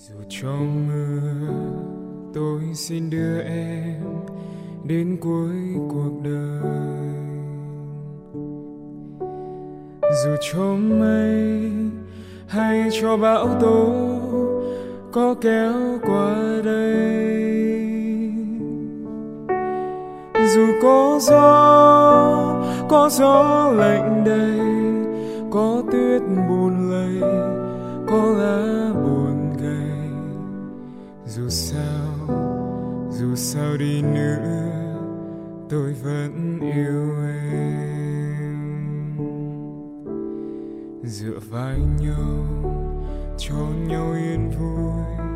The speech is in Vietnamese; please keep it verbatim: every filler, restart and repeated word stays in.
Dù trong mưa tôi xin đưa em đến cuối cuộc đời. Dù trong mây hay cho bão tố có kéo qua đây, dù có gió, có gió lạnh đầy, có tuyết buồn lầy, có lá buồn gầy. Dù sao, dù sao đi nữa, tôi vẫn yêu em. Dựa vai nhau, cho nhau yên vui,